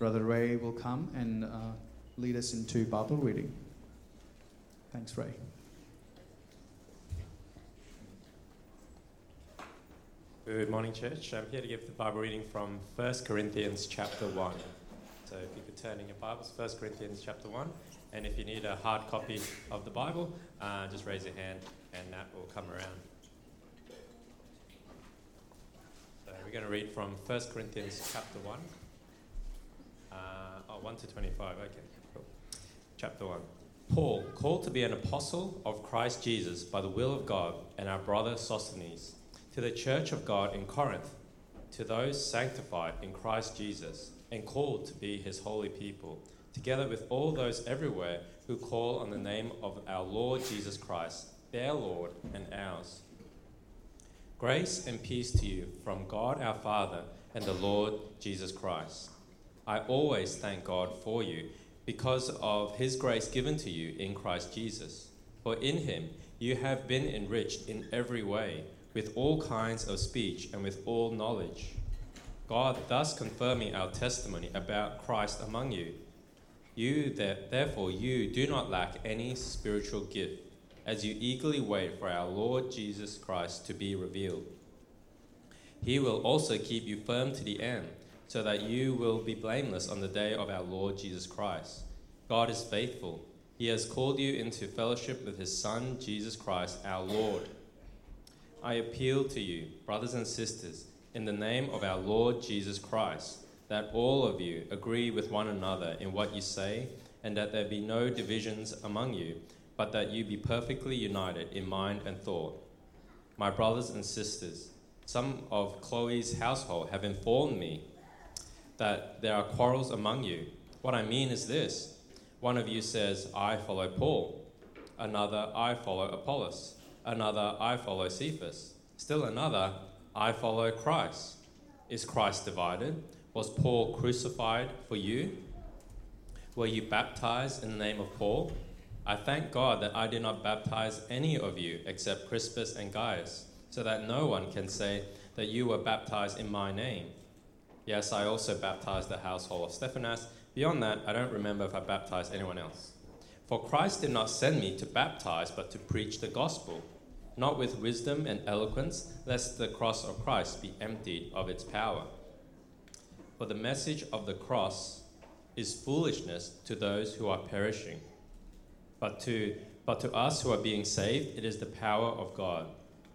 Brother Ray will come and lead us into Bible reading. Thanks, Ray. Good morning, church. I'm here to give the Bible reading from 1 Corinthians chapter 1. So if you could turn in your Bibles, 1 Corinthians chapter 1. And if you need a hard copy of the Bible, just raise your hand and Nat will come around. So we're going to read from 1 Corinthians chapter 1. 1 to 25. Okay, cool. Chapter 1. Paul, called to be an apostle of Christ Jesus by the will of God, and our brother Sosthenes, to the church of God in Corinth, to those sanctified in Christ Jesus, and called to be his holy people, together with all those everywhere who call on the name of our Lord Jesus Christ, their Lord and ours. Grace and peace to you from God our Father and the Lord Jesus Christ. I always thank God for you because of his grace given to you in Christ Jesus. For in him you have been enriched in every way, with all kinds of speech and with all knowledge, God thus confirming our testimony about Christ among you. Therefore you do not lack any spiritual gift, as you eagerly wait for our Lord Jesus Christ to be revealed. He will also keep you firm to the end, so that you will be blameless on the day of our Lord Jesus Christ. God is faithful. He has called you into fellowship with his Son, Jesus Christ, our Lord. I appeal to you, brothers and sisters, in the name of our Lord Jesus Christ, that all of you agree with one another in what you say, and that there be no divisions among you, but that you be perfectly united in mind and thought. My brothers and sisters, some of Chloe's household have informed me that there are quarrels among you. What I mean is this: one of you says, I follow Paul, another, I follow Apollos, another, I follow Cephas, still another, I follow Christ. Is Christ divided? Was Paul crucified for you? Were you baptized in the name of Paul? I thank God that I did not baptize any of you except Crispus and Gaius, so that no one can say that you were baptized in my name. Yes, I also baptized the household of Stephanas. Beyond that, I don't remember if I baptized anyone else. For Christ did not send me to baptize, but to preach the gospel, not with wisdom and eloquence, lest the cross of Christ be emptied of its power. For the message of the cross is foolishness to those who are perishing, but to us who are being saved, it is the power of God.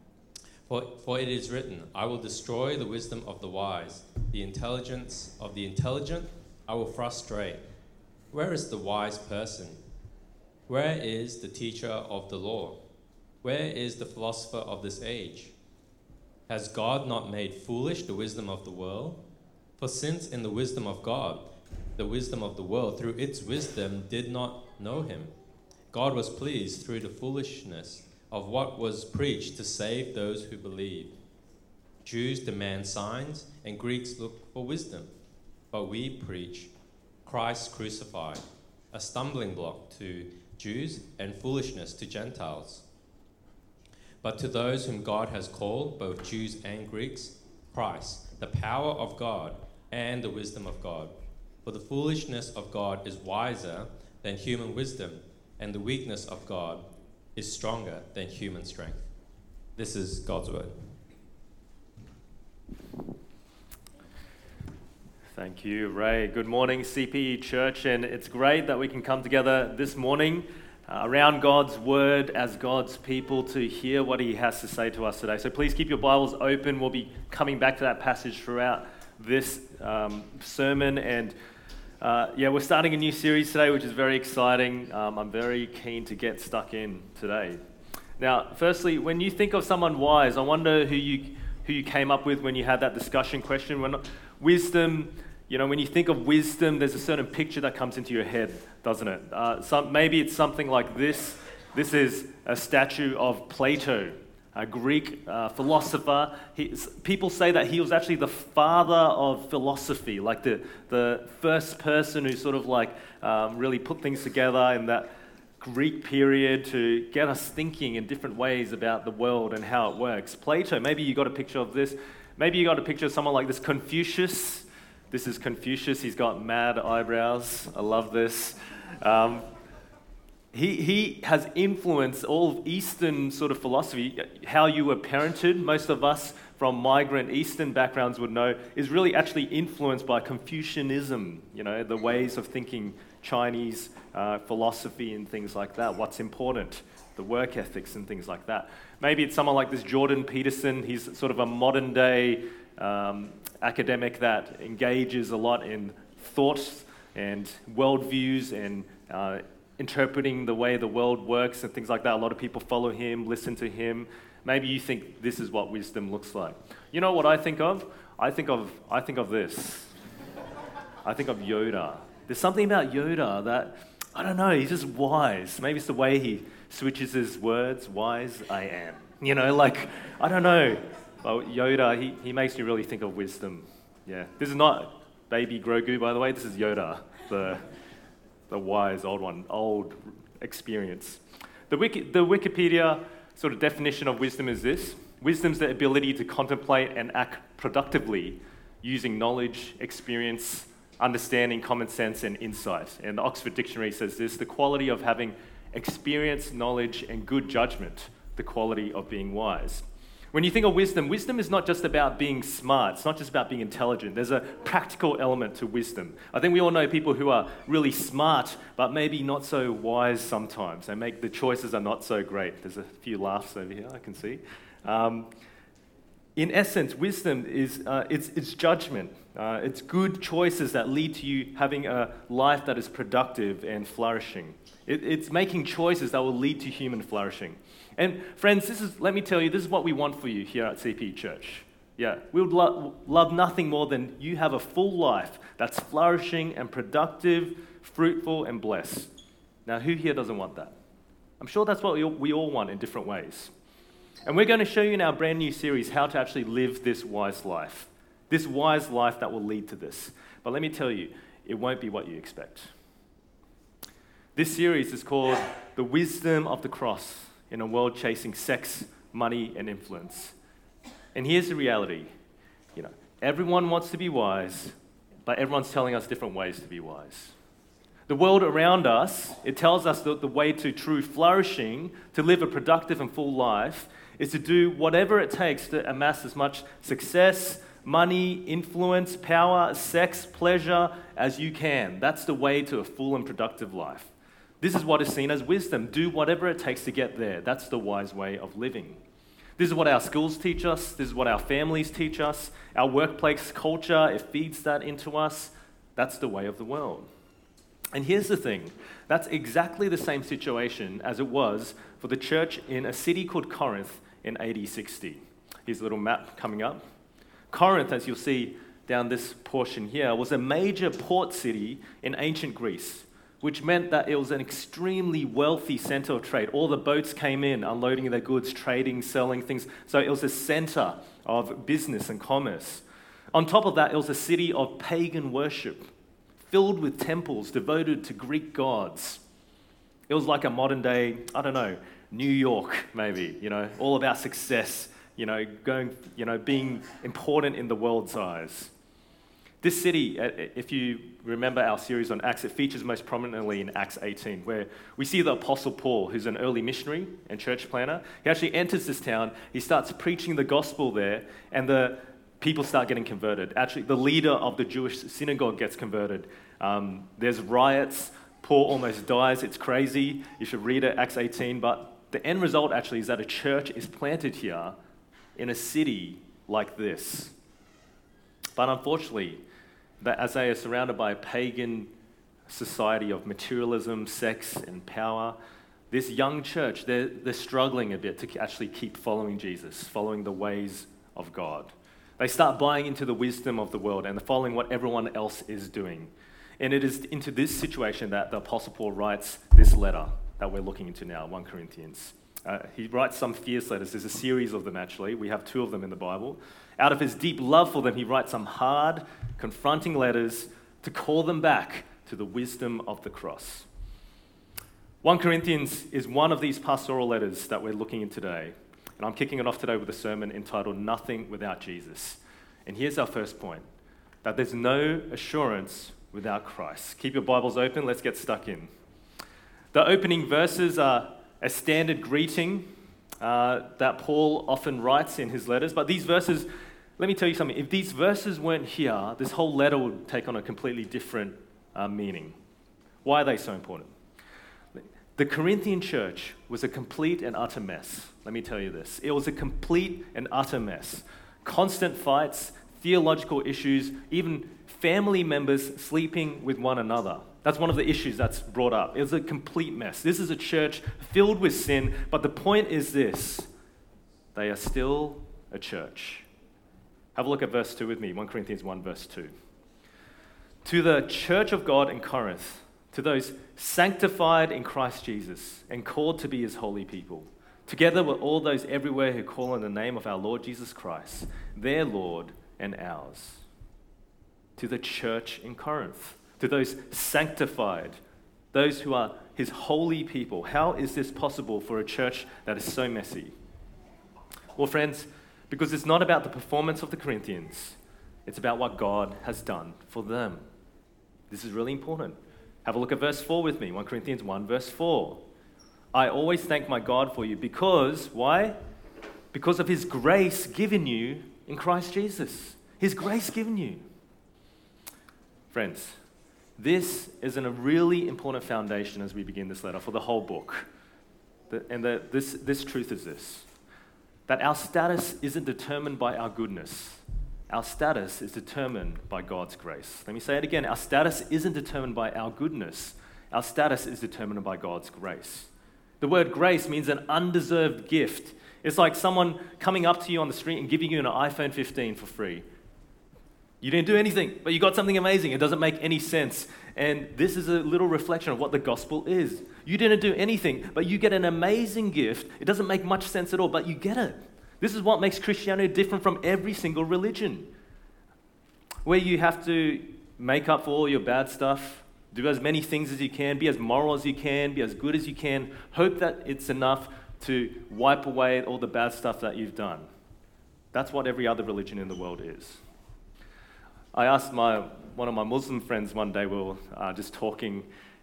For it is written, I will destroy the wisdom of the wise, the intelligence of the intelligent I will frustrate. Where is the wise person? Where is the teacher of the law? Where is the philosopher of this age? Has God not made foolish the wisdom of the world? For since in the wisdom of God, the wisdom of the world through its wisdom did not know him, God was pleased through the foolishness of what was preached to save those who believe. Jews demand signs and Greeks look for wisdom, but we preach Christ crucified, a stumbling block to Jews and foolishness to Gentiles. But to those whom God has called, both Jews and Greeks, Christ, the power of God and the wisdom of God. For the foolishness of God is wiser than human wisdom, and the weakness of God is stronger than human strength. This is God's word. Thank you, Ray. Good morning, CPE Church, and it's great that we can come together this morning around God's word as God's people to hear what he has to say to us today. So please keep your Bibles open. We'll be coming back to that passage throughout this sermon, and we're starting a new series today, which is very exciting. I'm very keen to get stuck in today. Now, firstly, when you think of someone wise, I wonder who you came up with when you had that discussion question. Wisdom, when you think of wisdom, there's a certain picture that comes into your head, doesn't it? Maybe it's something like this. This is a statue of Plato, a Greek philosopher. People say that he was actually the father of philosophy, like the first person who sort of really put things together in that Greek period to get us thinking in different ways about the world and how it works. Plato, maybe you got a picture of this. Maybe you got a picture of someone like this, Confucius. This is Confucius. He's got mad eyebrows. I love this. He has influenced all of Eastern sort of philosophy. How you were parented, most of us from migrant Eastern backgrounds would know, is really actually influenced by Confucianism, the ways of thinking, Chinese philosophy and things like that, what's important, the work ethics and things like that. Maybe it's someone like this Jordan Peterson. He's sort of a modern day academic that engages a lot in thoughts and worldviews and interpreting the way the world works and things like that. A lot of people follow him, listen to him. Maybe you think this is what wisdom looks like. You know what I think of? I think of this. I think of Yoda. There's something about Yoda that, I don't know, he's just wise. Maybe it's the way he switches his words. Wise I am. I don't know. Well, Yoda, he makes me really think of wisdom. Yeah. This is not baby Grogu, by the way. This is Yoda, the wise old one, old experience. The Wikipedia sort of definition of wisdom is this. Wisdom's the ability to contemplate and act productively using knowledge, experience, understanding, common sense, and insight. And the Oxford Dictionary says this: the quality of having experience, knowledge, and good judgment, the quality of being wise. When you think of wisdom, wisdom is not just about being smart. It's not just about being intelligent. There's a practical element to wisdom. I think we all know people who are really smart, but maybe not so wise sometimes. The choices are not so great. There's a few laughs over here, I can see. In essence, wisdom is it's judgment. It's good choices that lead to you having a life that is productive and flourishing. It's making choices that will lead to human flourishing. And friends, let me tell you, this is what we want for you here at CP Church. Yeah, we would love nothing more than you have a full life that's flourishing and productive, fruitful and blessed. Now, who here doesn't want that? I'm sure that's what we all want in different ways. And we're going to show you in our brand new series how to actually live this wise life that will lead to this. But let me tell you, it won't be what you expect. This series is called The Wisdom of the Cross in a World Chasing Sex, Money, and Influence. And here's the reality. Everyone wants to be wise, but everyone's telling us different ways to be wise. The world around us, it tells us that the way to true flourishing, to live a productive and full life, is to do whatever it takes to amass as much success, money, influence, power, sex, pleasure as you can. That's the way to a full and productive life. This is what is seen as wisdom. Do whatever it takes to get there. That's the wise way of living. This is what our schools teach us. This is what our families teach us. Our workplace culture, it feeds that into us. That's the way of the world. And here's the thing. That's exactly the same situation as it was for the church in a city called Corinth in AD 60. Here's a little map coming up. Corinth, as you'll see down this portion here, was a major port city in ancient Greece, which meant that it was an extremely wealthy center of trade. All the boats came in, unloading their goods, trading, selling things. So it was a center of business and commerce. On top of that, it was a city of pagan worship, filled with temples devoted to Greek gods. It was like a modern day, New York, maybe, all about success, being important in the world's eyes. This city, if you remember our series on Acts, it features most prominently in Acts 18, where we see the Apostle Paul, who's an early missionary and church planner. He actually enters this town, he starts preaching the gospel there, and the people start getting converted. Actually, the leader of the Jewish synagogue gets converted. There's riots, Paul almost dies, it's crazy. You should read it, Acts 18, but the end result actually is that a church is planted here in a city like this. But unfortunately, as they are surrounded by a pagan society of materialism, sex, and power, this young church, they're struggling a bit to actually keep following Jesus, following the ways of God. They start buying into the wisdom of the world and following what everyone else is doing. And it is into this situation that the Apostle Paul writes this letter that we're looking into now, 1 Corinthians. He writes some fierce letters. There's a series of them, actually. We have 2 of them in the Bible. Out of his deep love for them, he writes some hard, confronting letters to call them back to the wisdom of the cross. 1 Corinthians is one of these pastoral letters that we're looking in today. And I'm kicking it off today with a sermon entitled Nothing Without Jesus. And here's our first point. that there's no assurance without Christ. Keep your Bibles open, let's get stuck in. The opening verses are a standard greeting that Paul often writes in his letters, but these verses, let me tell you something, if these verses weren't here, this whole letter would take on a completely different meaning. Why are they so important? The Corinthian church was a complete and utter mess. Let me tell you this. It was a complete and utter mess. Constant fights, theological issues, even family members sleeping with one another. That's one of the issues that's brought up. It was a complete mess. This is a church filled with sin, but the point is this: they are still a church. Have a look at verse 2 with me, 1 Corinthians 1, verse 2. To the church of God in Corinth, to those sanctified in Christ Jesus and called to be his holy people, together with all those everywhere who call on the name of our Lord Jesus Christ, their Lord and ours. To the church in Corinth, to those sanctified, those who are his holy people. How is this possible for a church that is so messy? Well, friends, because it's not about the performance of the Corinthians, it's about what God has done for them. This is really important. Have a look at verse 4 with me, 1 Corinthians 1, verse 4. I always thank my God for you because, why? Because of his grace given you in Christ Jesus. His grace given you. Friends, this is a really important foundation as we begin this letter for the whole book. This truth is this: that our status isn't determined by our goodness. Our status is determined by God's grace. Let me say it again. Our status isn't determined by our goodness. Our status is determined by God's grace. The word grace means an undeserved gift. It's like someone coming up to you on the street and giving you an iPhone 15 for free. You didn't do anything, but you got something amazing. It doesn't make any sense. And this is a little reflection of what the gospel is. You didn't do anything, but you get an amazing gift. It doesn't make much sense at all, but you get it. This is what makes Christianity different from every single religion, where you have to make up for all your bad stuff, do as many things as you can, be as moral as you can, be as good as you can, hope that it's enough to wipe away all the bad stuff that you've done. That's what every other religion in the world is. I asked one of my Muslim friends one day, we were just talking,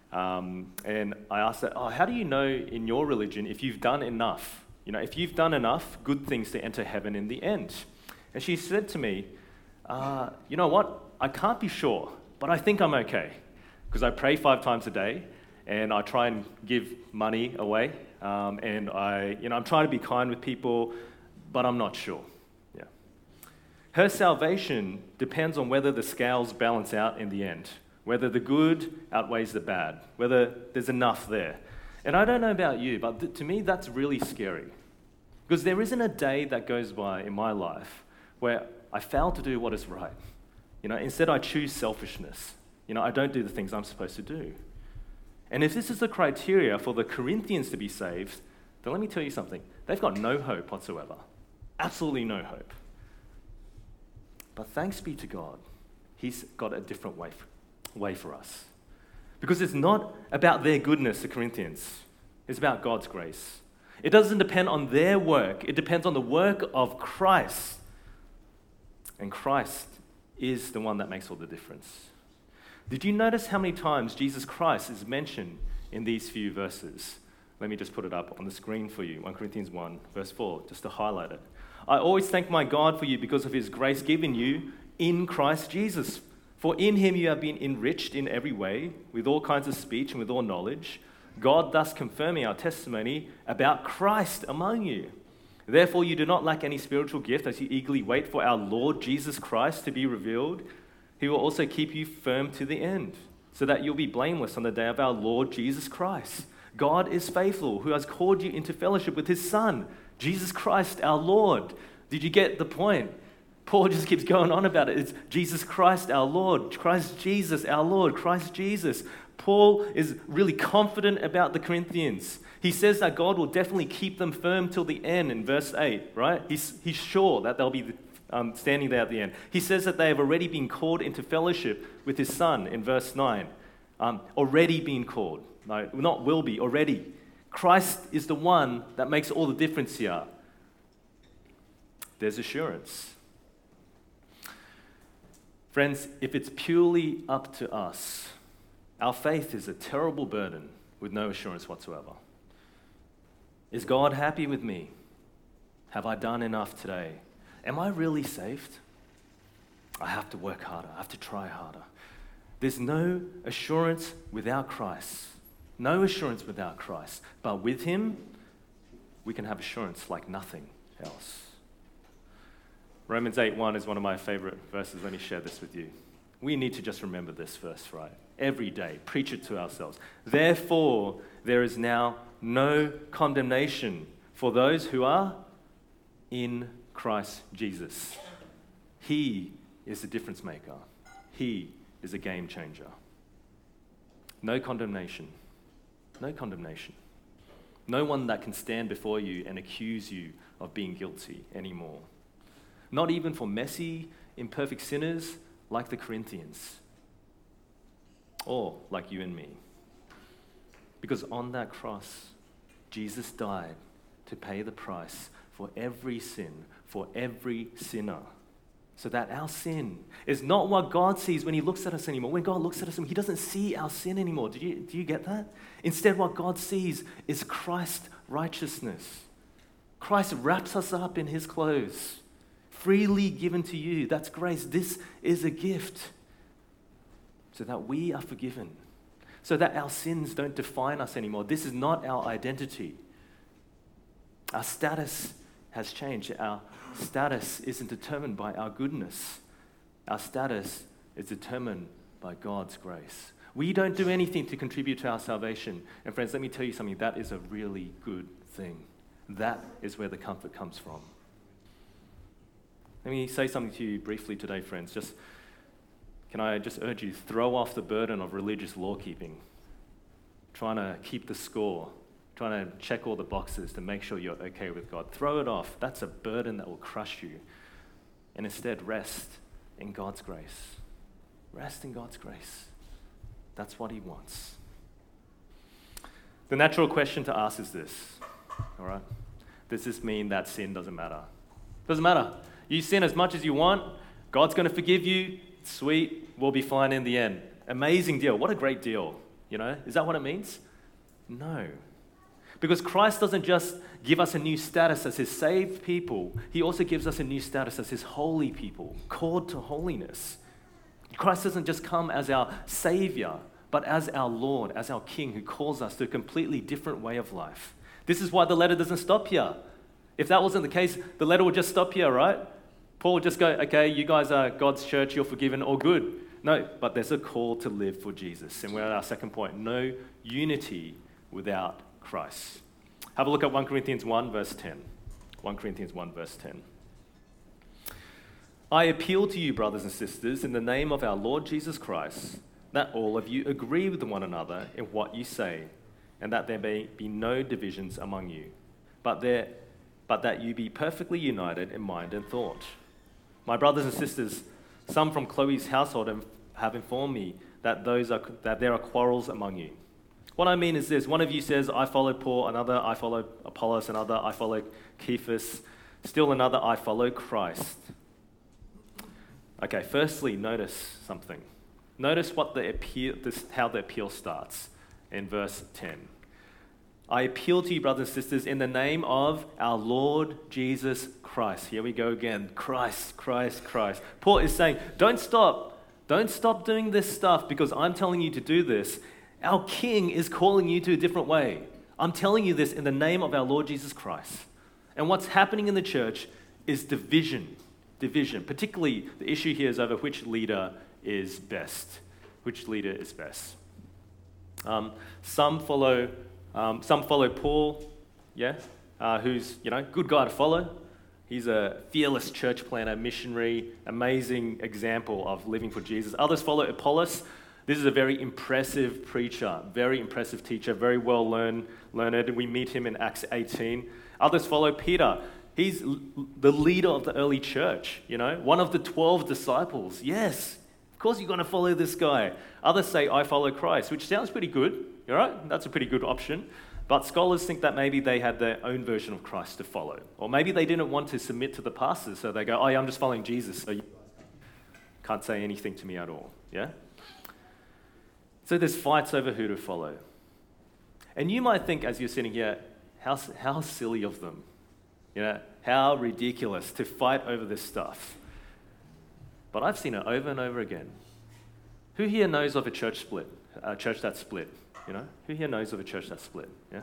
and I asked her, how do you know in your religion if you've done enough? You know, if you've done enough good things to enter heaven in the end. And she said to me, you know what? I can't be sure, but I think I'm okay. Because I pray 5 times a day, and I try and give money away, and I'm trying to be kind with people, but I'm not sure. Yeah. Her salvation depends on whether the scales balance out in the end, whether the good outweighs the bad, whether there's enough there. And I don't know about you, but to me that's really scary. Because there isn't a day that goes by in my life where I fail to do what is right. Instead I choose selfishness. I don't do the things I'm supposed to do. And if this is the criteria for the Corinthians to be saved, then let me tell you something. They've got no hope whatsoever. Absolutely no hope. But thanks be to God, he's got a different way for us. Because it's not about their goodness, the Corinthians. It's about God's grace. It doesn't depend on their work. It depends on the work of Christ. And Christ is the one that makes all the difference. Did you notice how many times Jesus Christ is mentioned in these few verses? Let me just put it up on the screen for you. 1 Corinthians 1, verse 4, just to highlight it. I always thank my God for you because of his grace given you in Christ Jesus. For in him you have been enriched in every way, with all kinds of speech and with all knowledge, God thus confirming our testimony about Christ among you. Therefore you do not lack any spiritual gift as you eagerly wait for our Lord Jesus Christ to be revealed. He will also keep you firm to the end, so that you'll be blameless on the day of our Lord Jesus Christ. God is faithful, who has called you into fellowship with his Son, Jesus Christ our Lord. Did you get the point? Paul just keeps going on about it. It's Jesus Christ our Lord, Christ Jesus our Lord, Christ Jesus. Paul is really confident about the Corinthians. He says that God will definitely keep them firm till the end in verse 8, right? He's sure that they'll be standing there at the end. He says that they have already been called into fellowship with his Son in verse 9. Already been called. No, not will be, already. Christ is the one that makes all the difference here. There's assurance. Friends, if it's purely up to us, our faith is a terrible burden with no assurance whatsoever. Is God happy with me? Have I done enough today? Am I really saved? I have to work harder. I have to try harder. There's no assurance without Christ. No assurance without Christ. But with him, we can have assurance like nothing else. Romans 8:1 is one of my favorite verses. Let me share this with you. We need to just remember this verse, right? Every day, preach it to ourselves. Therefore, there is now no condemnation for those who are in Christ Jesus. He is a difference maker. He is a game changer. No condemnation. No condemnation. No one that can stand before you and accuse you of being guilty anymore. Not even for messy, imperfect sinners like the Corinthians, or like you and me. Because on that cross, Jesus died to pay the price for every sin, for every sinner. So that our sin is not what God sees when he looks at us anymore. When God looks at us, he doesn't see our sin anymore. Do you get that? Instead, what God sees is Christ's righteousness. Christ wraps us up in his clothes, freely given to you. That's grace. This is a gift so that we are forgiven, so that our sins don't define us anymore. This is not our identity. Our status has changed. Our status isn't determined by our goodness. Our status is determined by God's grace. We don't do anything to contribute to our salvation. And friends, let me tell you something. That is a really good thing. That is where the comfort comes from. Let me say something to you briefly today, friends. Can I just urge you, throw off the burden of religious law-keeping, trying to keep the score, trying to check all the boxes to make sure you're okay with God. Throw it off. That's a burden that will crush you. And instead, rest in God's grace. Rest in God's grace. That's what he wants. The natural question to ask is this, all right? Does this mean that sin doesn't matter? Doesn't matter. You sin as much as you want. God's going to forgive you. Sweet. We'll be fine in the end. Amazing deal. What a great deal. You know, is that what it means? No. Because Christ doesn't just give us a new status as his saved people. He also gives us a new status as his holy people, called to holiness. Christ doesn't just come as our Savior, but as our Lord, as our King, who calls us to a completely different way of life. This is why the letter doesn't stop here. If that wasn't the case, the letter would just stop here, right? Paul would just go, okay, you guys are God's church, you're forgiven, all good. No, but there's a call to live for Jesus. And we're at our second point, no unity without Christ. Have a look at 1 Corinthians 1, verse 10. 1 Corinthians 1, verse 10. I appeal to you, brothers and sisters, in the name of our Lord Jesus Christ, that all of you agree with one another in what you say, and that there may be no divisions among you, but that you be perfectly united in mind and thought. My brothers and sisters, some from Chloe's household have informed me that there are quarrels among you. What I mean is this: one of you says, I follow Paul, another, I follow Apollos, another, I follow Cephas, still another, I follow Christ. Okay, firstly, notice something. Notice how the appeal starts in verse 10. I appeal to you, brothers and sisters, in the name of our Lord Jesus Christ. Here we go again. Christ, Christ, Christ. Paul is saying, don't stop. Don't stop doing this stuff because I'm telling you to do this. Our King is calling you to a different way. I'm telling you this in the name of our Lord Jesus Christ. And what's happening in the church is division. Division. Particularly, the issue here is over which leader is best. Which leader is best. Some follow Paul, who's, good guy to follow. He's a fearless church planner, missionary, amazing example of living for Jesus. Others follow Apollos. This is a very impressive preacher, very impressive teacher, very well learned. We meet him in Acts 18. Others follow Peter. He's the leader of the early church, one of the 12 disciples. Yes, of course you're going to follow this guy. Others say, I follow Christ, which sounds pretty good. All right, that's a pretty good option. But scholars think that maybe they had their own version of Christ to follow. Or maybe they didn't want to submit to the pastors, so they go, oh yeah, I'm just following Jesus. So Can't say anything to me at all. Yeah? So there's fights over who to follow. And you might think as you're sitting here, how silly of them. You know, how ridiculous to fight over this stuff. But I've seen it over and over again. Who here knows of a church split? A church that's split, you know? Who here knows of a church that's split? Yeah?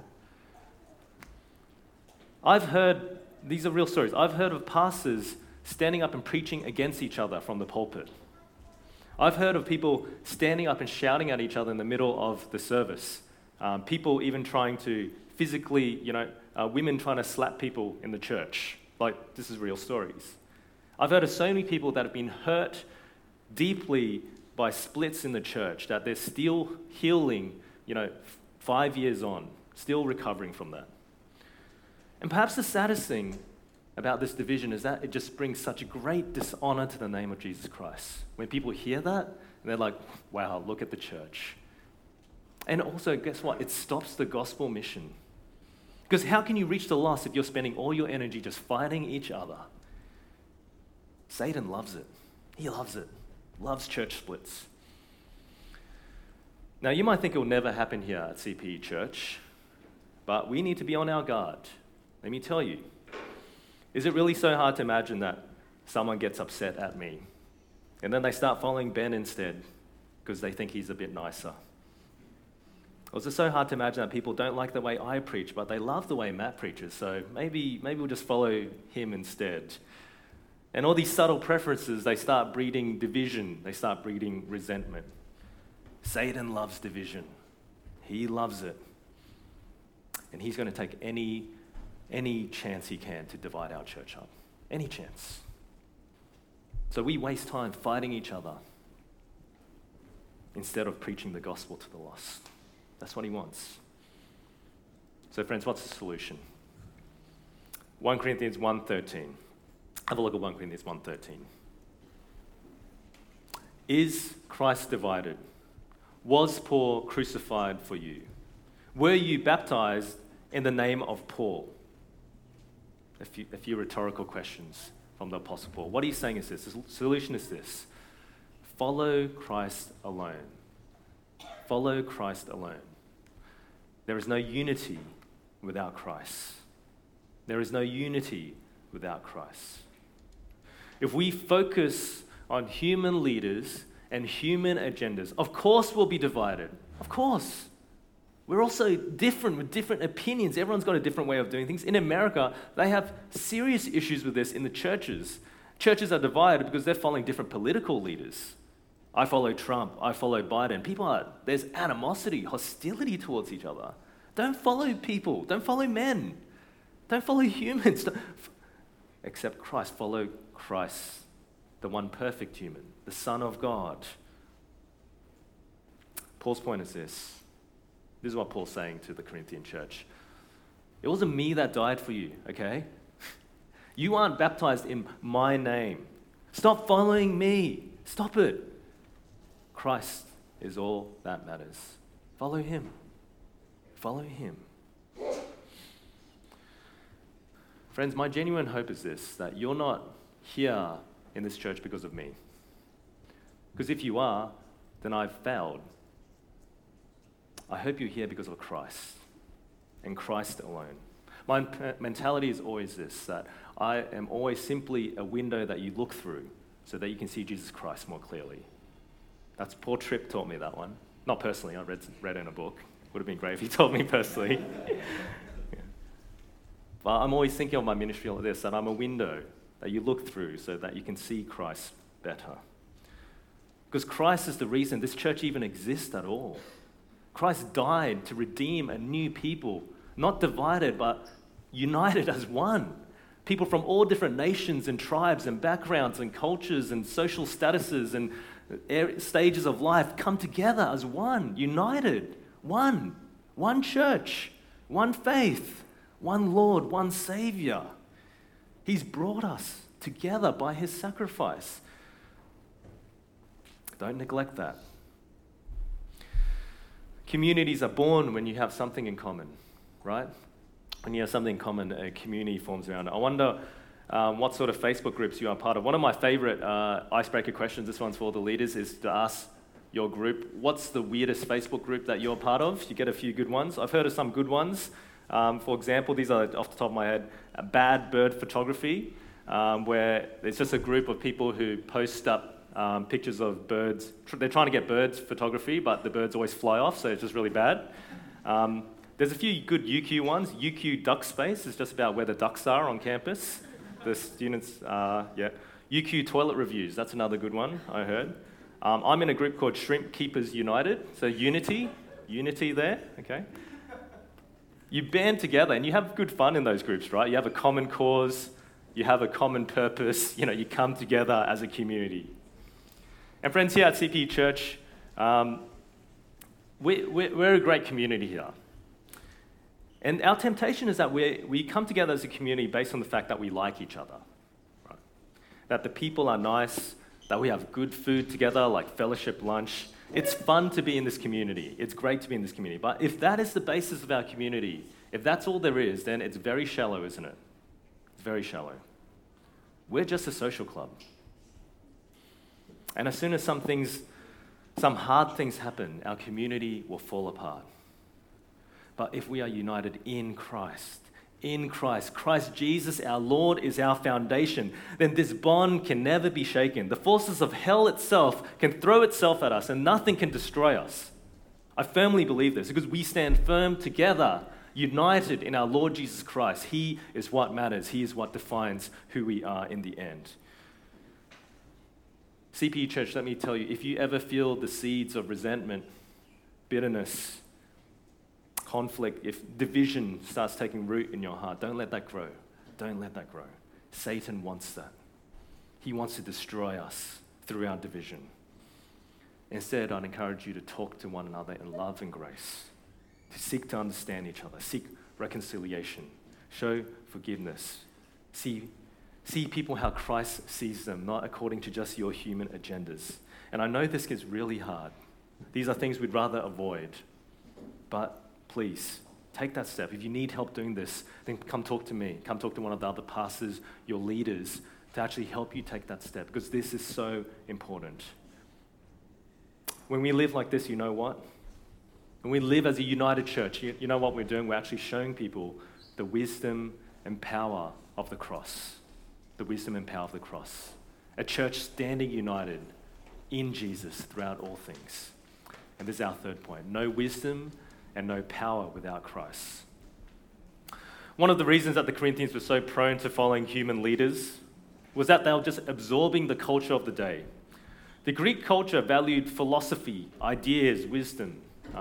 I've heard, these are real stories, I've heard of pastors standing up and preaching against each other from the pulpit. I've heard of people standing up and shouting at each other in the middle of the service. People even trying to physically, women trying to slap people in the church. Like, this is real stories. I've heard of so many people that have been hurt deeply by splits in the church that they're still healing, 5 years on, still recovering from that. And perhaps the saddest thing about this division is that it just brings such a great dishonor to the name of Jesus Christ. When people hear that, and they're like, wow, look at the church. And also, guess what? It stops the gospel mission. Because how can you reach the lost if you're spending all your energy just fighting each other? Satan loves it. He loves it. Loves church splits. Now, you might think it will never happen here at CPE Church, but we need to be on our guard. Let me tell you. Is it really so hard to imagine that someone gets upset at me and then they start following Ben instead because they think he's a bit nicer? Or is it so hard to imagine that people don't like the way I preach, but they love the way Matt preaches, so maybe we'll just follow him instead? And all these subtle preferences, they start breeding division. They start breeding resentment. Satan loves division. He loves it. And he's going to take any chance he can to divide our church up. Any chance. So we waste time fighting each other instead of preaching the gospel to the lost. That's what he wants. So friends, what's the solution? 1 Corinthians 1:13. Have a look at 1 Corinthians 1:13. Is Christ divided? Was Paul crucified for you? Were you baptized in the name of Paul? A few rhetorical questions from the Apostle Paul. What he's saying is this. The solution is this. Follow Christ alone. Follow Christ alone. There is no unity without Christ. There is no unity without Christ. If we focus on human leaders and human agendas, of course we'll be divided. Of course. We're also different with different opinions. Everyone's got a different way of doing things. In America, they have serious issues with this in the churches. Churches are divided because they're following different political leaders. I follow Trump. I follow Biden. There's animosity, hostility towards each other. Don't follow people. Don't follow men. Don't follow humans. Except Christ. Follow Christ, the one perfect human, the Son of God. Paul's point is this. This is what Paul's saying to the Corinthian church. It wasn't me that died for you, okay? You aren't baptized in my name. Stop following me. Stop it. Christ is all that matters. Follow him. Follow him. Friends, my genuine hope is this, that you're not here in this church because of me. Because if you are, then I've failed. I hope you're here because of Christ and Christ alone. My mentality is always this, that I am always simply a window that you look through so that you can see Jesus Christ more clearly. That's Paul Tripp taught me that one. Not personally, I read it in a book. Would have been great if he told me personally. Yeah. But I'm always thinking of my ministry like this, that I'm a window that you look through so that you can see Christ better. Because Christ is the reason this church even exists at all. Christ died to redeem a new people, not divided, but united as one. People from all different nations and tribes and backgrounds and cultures and social statuses and stages of life come together as one, united, one church, one faith, one Lord, one Savior. He's brought us together by his sacrifice. Don't neglect that. Communities are born when you have something in common, right? When you have something in common, a community forms around it. I wonder what sort of Facebook groups you are part of. One of my favorite icebreaker questions, this one's for all the leaders, is to ask your group, what's the weirdest Facebook group that you're part of? You get a few good ones. I've heard of some good ones. For example, these are off the top of my head, bad bird photography, where it's just a group of people who post up pictures of birds. They're trying to get birds photography, but the birds always fly off, so it's just really bad. There's a few good UQ ones. UQ Duck Space is just about where the ducks are on campus. The students, UQ Toilet Reviews, that's another good one, I heard. I'm in a group called Shrimp Keepers United, so unity there, okay? You band together and you have good fun in those groups, right? You have a common cause, you have a common purpose, you come together as a community. And friends, here at CPE Church, we're a great community here. And our temptation is that we come together as a community based on the fact that we like each other, right? That the people are nice, that we have good food together, like fellowship lunch. It's fun to be in this community. It's great to be in this community. But if that is the basis of our community, if that's all there is, then it's very shallow, isn't it? It's very shallow. We're just a social club. And as soon as some hard things happen, our community will fall apart. But if we are united in Christ, Christ Jesus, our Lord, is our foundation, then this bond can never be shaken. The forces of hell itself can throw itself at us and nothing can destroy us. I firmly believe this because we stand firm together, united in our Lord Jesus Christ. He is what matters. He is what defines who we are in the end. CPE Church, let me tell you, if you ever feel the seeds of resentment, bitterness, conflict, if division starts taking root in your heart, don't let that grow. Don't let that grow. Satan wants that. He wants to destroy us through our division. Instead, I'd encourage you to talk to one another in love and grace, to seek to understand each other, seek reconciliation, show forgiveness, see people how Christ sees them, not according to just your human agendas. And I know this gets really hard. These are things we'd rather avoid, but please, take that step. If you need help doing this, then come talk to me. Come talk to one of the other pastors, your leaders, to actually help you take that step, because this is so important. When we live like this, you know what? When we live as a united church, you know what we're doing? We're actually showing people the wisdom and power of the cross. The wisdom and power of the cross. A church standing united in Jesus throughout all things. And this is our third point. No wisdom and no power without Christ. One of the reasons that the Corinthians were so prone to following human leaders was that they were just absorbing the culture of the day. The Greek culture valued philosophy, ideas, wisdom.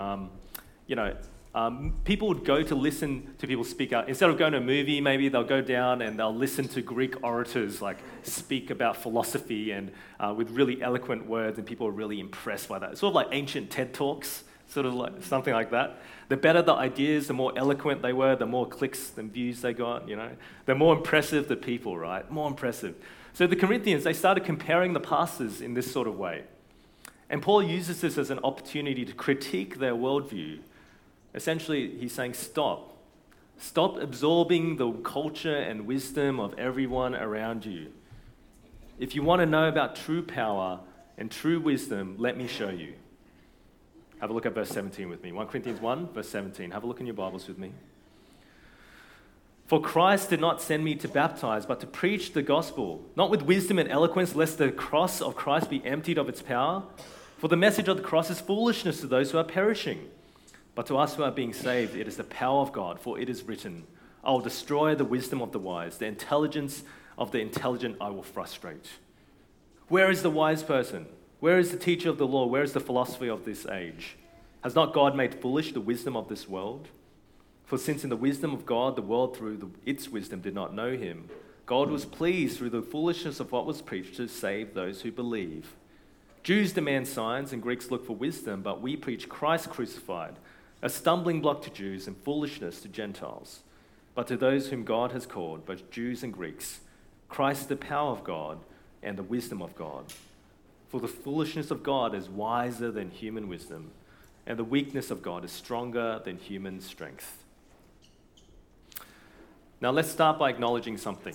People would go to listen to people speak out. Instead of going to a movie, maybe they'll go down and they'll listen to Greek orators speak about philosophy and with really eloquent words, and people are really impressed by that. It's sort of like ancient TED Talks. Sort of like something like that. The better the ideas, the more eloquent they were, the more clicks and views they got, The more impressive the people, right? More impressive. So the Corinthians, they started comparing the pastors in this sort of way. And Paul uses this as an opportunity to critique their worldview. Essentially, he's saying, stop. Stop absorbing the culture and wisdom of everyone around you. If you want to know about true power and true wisdom, let me show you. Have a look at verse 17 with me. 1 Corinthians 1, verse 17. Have a look in your Bibles with me. For Christ did not send me to baptize, but to preach the gospel, not with wisdom and eloquence, lest the cross of Christ be emptied of its power. For the message of the cross is foolishness to those who are perishing. But to us who are being saved, it is the power of God. For it is written, I will destroy the wisdom of the wise. The intelligence of the intelligent I will frustrate. Where is the wise person? Where is the teacher of the law? Where is the philosophy of this age? Has not God made foolish the wisdom of this world? For since in the wisdom of God, the world through its wisdom did not know him, God was pleased through the foolishness of what was preached to save those who believe. Jews demand signs and Greeks look for wisdom, but we preach Christ crucified, a stumbling block to Jews and foolishness to Gentiles. But to those whom God has called, both Jews and Greeks, Christ is the power of God and the wisdom of God. For the foolishness of God is wiser than human wisdom, and the weakness of God is stronger than human strength. Now let's start by acknowledging something,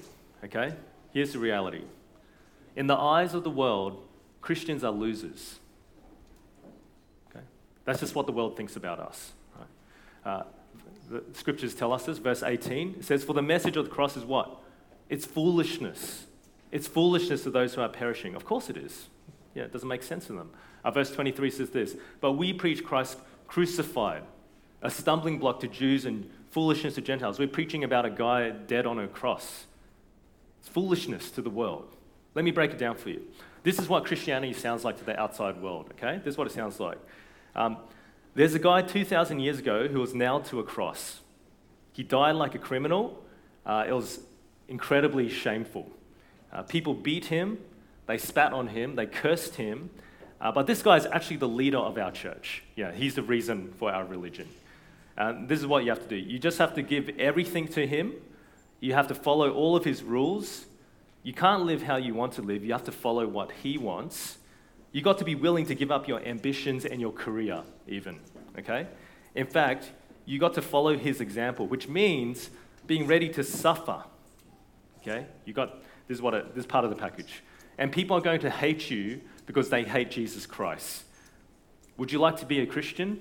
okay? Here's the reality. In the eyes of the world, Christians are losers. Okay? That's just what the world thinks about us. Right? The scriptures tell us this, verse 18. It says, for the message of the cross is what? It's foolishness. It's foolishness to those who are perishing. Of course it is. Yeah, it doesn't make sense to them. Verse 23 says this, but we preach Christ crucified, a stumbling block to Jews and foolishness to Gentiles. We're preaching about a guy dead on a cross. It's foolishness to the world. Let me break it down for you. This is what Christianity sounds like to the outside world, okay? This is what it sounds like. There's a guy 2,000 years ago who was nailed to a cross. He died like a criminal. It was incredibly shameful. People beat him, they spat on him, they cursed him. But this guy is actually the leader of our church. Yeah, he's the reason for our religion. This is what you have to do. You just have to give everything to him. You have to follow all of his rules. You can't live how you want to live. You have to follow what he wants. You got to be willing to give up your ambitions and your career even, okay? In fact, you got to follow his example, which means being ready to suffer, okay? This is part of the package. And people are going to hate you because they hate Jesus Christ. Would you like to be a Christian?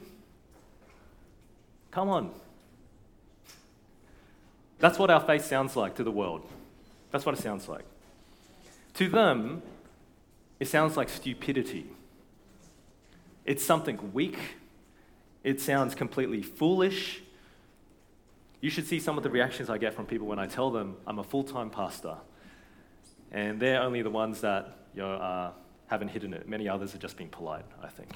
Come on. That's what our faith sounds like to the world. That's what it sounds like. To them, it sounds like stupidity. It's something weak. It sounds completely foolish. You should see some of the reactions I get from people when I tell them I'm a full-time pastor. And they're only the ones that haven't hidden it. Many others are just being polite, I think.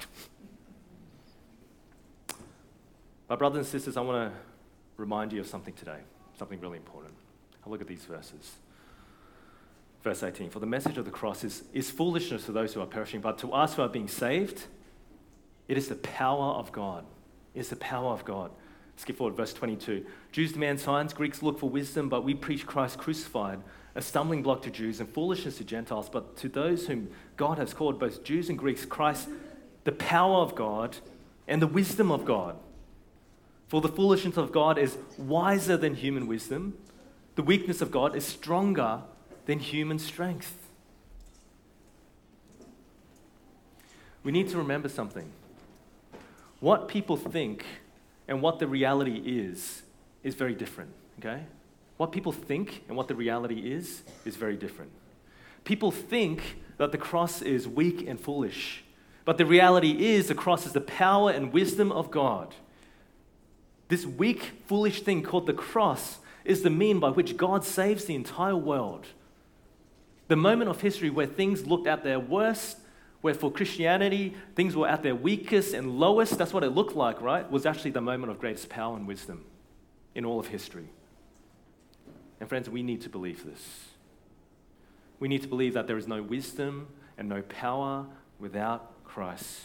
My brothers and sisters, I want to remind you of something today, something really important. Have a look at these verses. Verse 18, for the message of the cross is foolishness to those who are perishing, but to us who are being saved, it is the power of God. It is the power of God. Skip forward, verse 22. Jews demand signs, Greeks look for wisdom, but we preach Christ crucified, a stumbling block to Jews and foolishness to Gentiles, but to those whom God has called, both Jews and Greeks, Christ, the power of God and the wisdom of God. For the foolishness of God is wiser than human wisdom. The weakness of God is stronger than human strength. We need to remember something. What people think and what the reality is very different, okay? What people think and what the reality is very different. People think that the cross is weak and foolish, but the reality is the cross is the power and wisdom of God. This weak, foolish thing called the cross is the mean by which God saves the entire world. The moment of history where things looked at their worst, where for Christianity, things were at their weakest and lowest, that's what it looked like, right? Was actually the moment of greatest power and wisdom in all of history. And friends, we need to believe this. We need to believe that there is no wisdom and no power without Christ.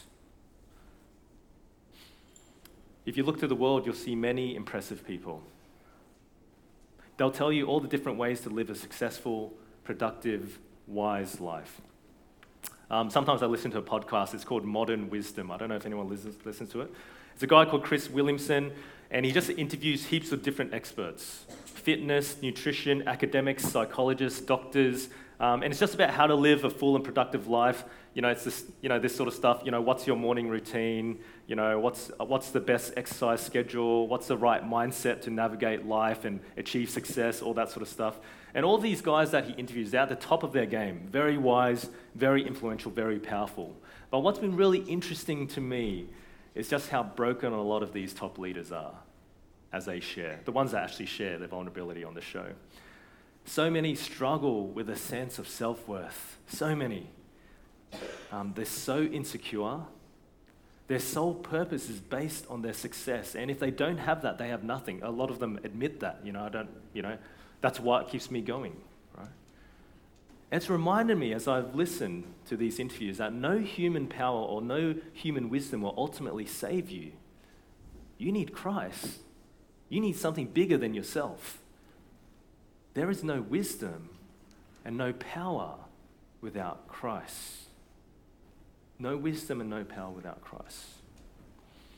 If you look to the world, you'll see many impressive people. They'll tell you all the different ways to live a successful, productive, wise life. Sometimes I listen to a podcast, it's called Modern Wisdom. I don't know if anyone listens to it. It's a guy called Chris Williamson, and he just interviews heaps of different experts. Fitness, nutrition, academics, psychologists, doctors, and it's just about how to live a full and productive life. It's this, this sort of stuff. What's your morning routine? What's the best exercise schedule? What's the right mindset to navigate life and achieve success? All that sort of stuff. And all these guys that he interviews, they're at the top of their game. Very wise, very influential, very powerful. But what's been really interesting to me is just how broken a lot of these top leaders are as they share. The ones that actually share their vulnerability on the show. So many struggle with a sense of self-worth. So many. They're so insecure. Their sole purpose is based on their success. And if they don't have that, they have nothing. A lot of them admit that. That's what keeps me going, right? It's reminded me as I've listened to these interviews that no human power or no human wisdom will ultimately save you. You need Christ. You need something bigger than yourself. There is no wisdom and no power without Christ. No wisdom and no power without Christ.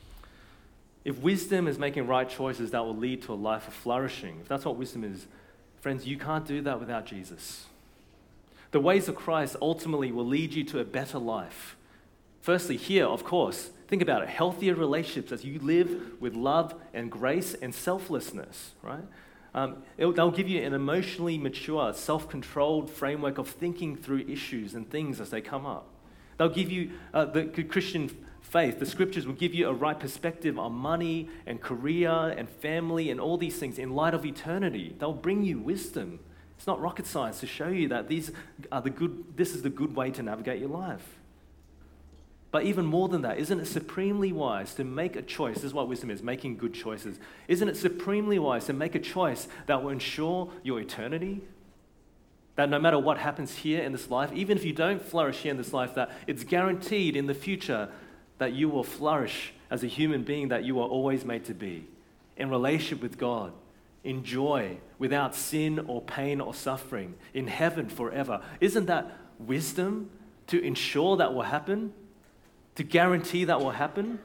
If wisdom is making right choices that will lead to a life of flourishing, if that's what wisdom is, Friends, you can't do that without Jesus. The ways of Christ ultimately will lead you to a better life. Firstly, here, of course, think about it, healthier relationships as you live with love and grace and selflessness, right? They'll give you an emotionally mature, self-controlled framework of thinking through issues and things as they come up. They'll give you the Christian faith. The scriptures will give you a right perspective on money and career and family and all these things in light of eternity. They'll bring you wisdom. It's not rocket science to show you that this is the good way to navigate your life. But even more than that, isn't it supremely wise to make a choice? This is what wisdom is, making good choices. Isn't it supremely wise to make a choice that will ensure your eternity? That no matter what happens here in this life, even if you don't flourish here in this life, that it's guaranteed in the future that you will flourish as a human being that you are always made to be, in relationship with God, in joy, without sin or pain or suffering, in heaven forever. Isn't that wisdom to ensure that will happen? To guarantee that will happen?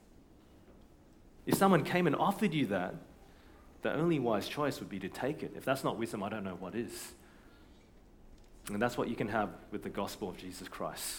If someone came and offered you that, the only wise choice would be to take it. If that's not wisdom, I don't know what is. And that's what you can have with the gospel of Jesus Christ.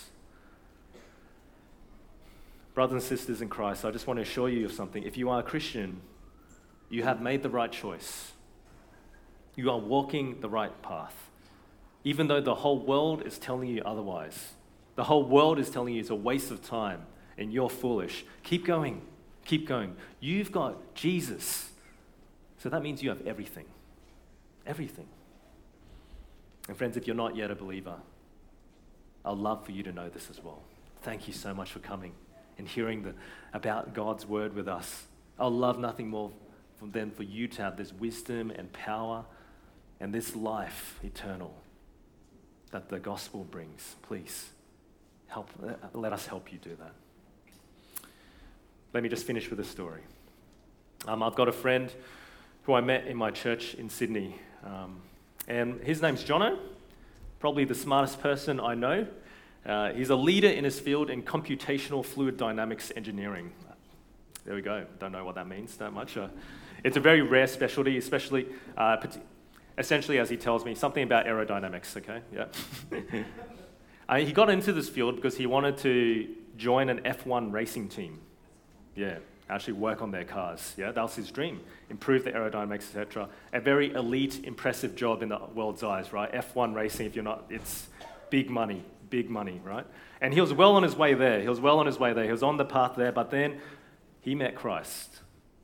Brothers and sisters in Christ, I just want to assure you of something. If you are a Christian, you have made the right choice. You are walking the right path. Even though the whole world is telling you otherwise. The whole world is telling you it's a waste of time and you're foolish. Keep going. Keep going. You've got Jesus. So that means you have everything. Everything. And friends, if you're not yet a believer, I'd love for you to know this as well. Thank you so much for coming and hearing about God's word with us. I'll love nothing more than for you to have this wisdom and power and this life eternal that the gospel brings. Please. Let us help you do that. Let me just finish with a story. I've got a friend who I met in my church in Sydney, and his name's Jono, probably the smartest person I know. He's a leader in his field in computational fluid dynamics engineering. There we go. Don't know what that means that much. It's a very rare specialty, especially, essentially, as he tells me, something about aerodynamics, okay? Yeah. He got into this field because he wanted to join an F1 racing team. Yeah, actually work on their cars. Yeah, that was his dream. Improve the aerodynamics, etc. A very elite, impressive job in the world's eyes, right? F1 racing, if you're not, it's big money, right? And he was well on his way there. He was on the path there, but then he met Christ.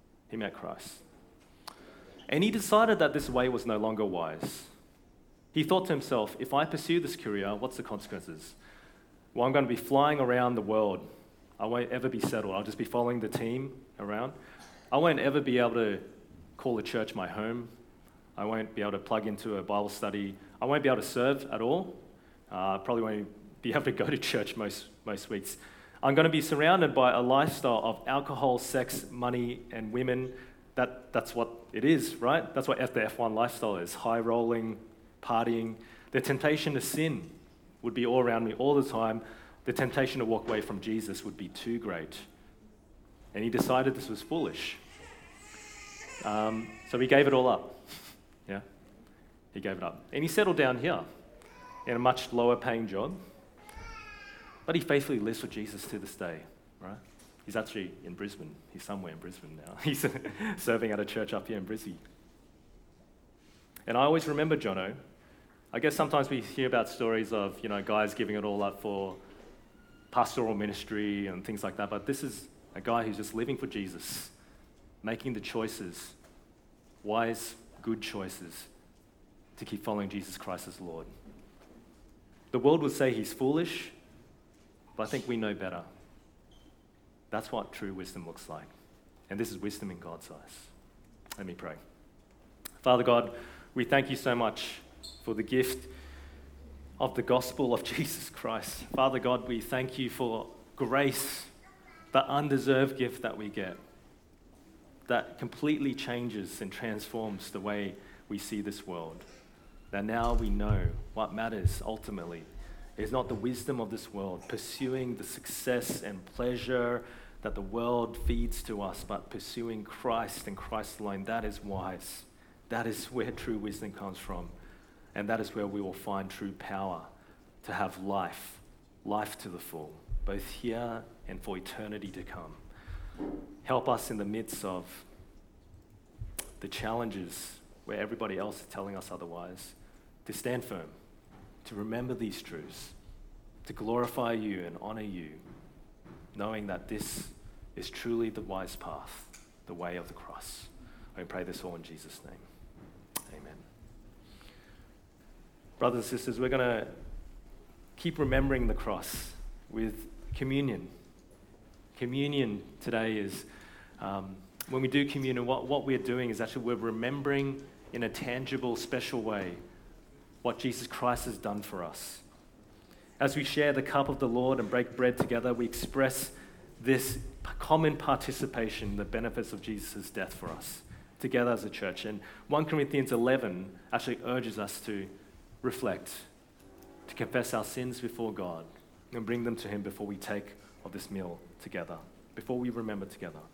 And he decided that this way was no longer wise. He thought to himself, if I pursue this career, what's the consequences? Well, I'm going to be flying around the world. I won't ever be settled. I'll just be following the team around. I won't ever be able to call a church my home. I won't be able to plug into a Bible study. I won't be able to serve at all. Probably won't be able to go to church most weeks. I'm going to be surrounded by a lifestyle of alcohol, sex, money, and women. That's what it is, right? That's what the F1 lifestyle is. High rolling, partying. The temptation to sin would be all around me all the time. The temptation to walk away from Jesus would be too great. And he decided this was foolish. So he gave it all up. Yeah, he gave it up. And he settled down here in a much lower paying job. But he faithfully lives for Jesus to this day, right? He's actually in Brisbane. He's somewhere in Brisbane now. He's serving at a church up here in Brisbane. And I always remember Jono. I guess sometimes we hear about stories of, guys giving it all up for pastoral ministry and things like that, but this is a guy who's just living for Jesus, making the choices, wise, good choices, to keep following Jesus Christ as Lord. The world would say he's foolish, but I think we know better. That's what true wisdom looks like. And this is wisdom in God's eyes. Let me pray. Father God, we thank you so much for the gift of the gospel of Jesus Christ. Father God, we thank you for grace, the undeserved gift that we get, that completely changes and transforms the way we see this world. That now we know what matters ultimately is not the wisdom of this world, pursuing the success and pleasure that the world feeds to us, but pursuing Christ and Christ alone. That is wise. That is where true wisdom comes from. And that is where we will find true power to have life to the full, both here and for eternity to come. Help us in the midst of the challenges where everybody else is telling us otherwise, to stand firm, to remember these truths, to glorify you and honor you, knowing that this is truly the wise path, the way of the cross. I pray this all in Jesus' name. Amen. Brothers and sisters, we're going to keep remembering the cross with communion. Communion today is, when we do communion, what we're doing is actually we're remembering in a tangible, special way what Jesus Christ has done for us. As we share the cup of the Lord and break bread together, we express this common participation in the benefits of Jesus' death for us, together as a church. And 1 Corinthians 11 actually urges us to reflect, to confess our sins before God, and bring them to Him before we take of this meal together, before we remember together.